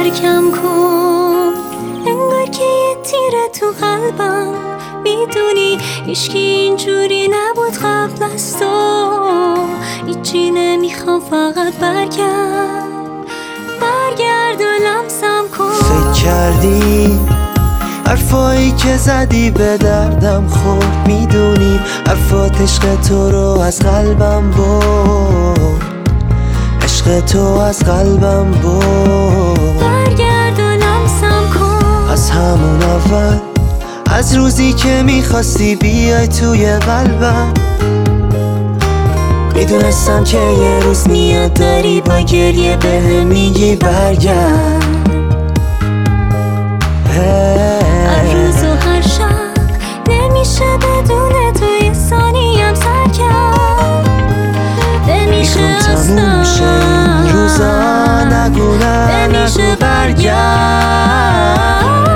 درکم کن، انگار که یه تیره تو قلبم. میدونی هیچکی اینجوری نبود قبل از تو. هیچی نمیخوام، فقط برگرد و لمسم کن. فکر کردی حرفایی که زدی به دردم خورد؟ میدونی حرفات عشق تو رو از قلبم برد، عشق تو از قلبم برد. برگرد و لمسم کن. از همون اول، از روزی که میخواستی بیای توی قلبم، میدونستم که یه روز میاد داری با گریه بهم میگی برگرد. هر روز و هر شب نمیشه بدون تو یه ثانیم سر کرد. نمیشه تموم شه این روزا، نگو نه نگو برگرد.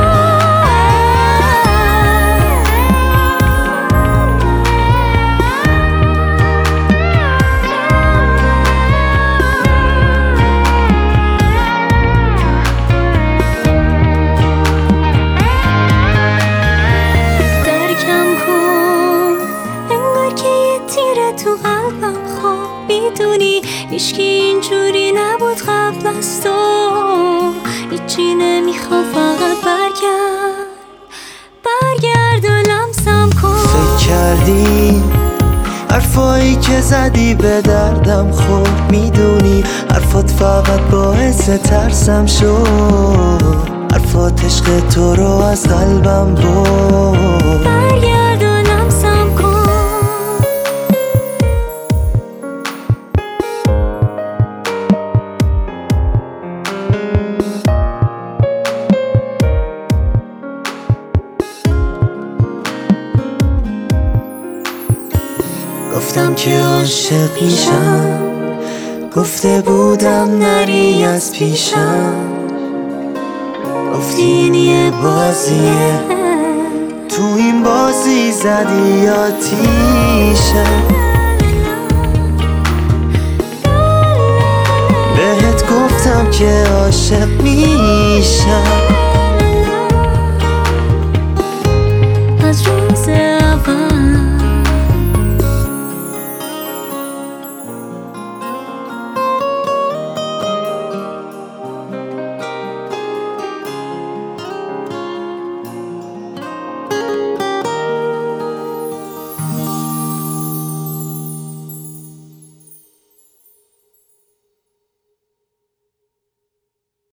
تو قلبم خواب، میدونی هیچکی اینجوری نبود قبل از تو. هیچی نمیخوام، فقط برگرد و لمسم کن. فکر کردی حرفایی که زدی به دردم خورد؟ میدونی حرفات فقط باعث ترسم شد، حرفات عشق تو رو از قلبم برد. برگرد و لمسم کن. گفتم که عاشق میشم، گفته بودم نری از پیشم. گفتی این یه بازیه، تو این بازی زدی آتیشم. بهت گفتم که عاشق میشم،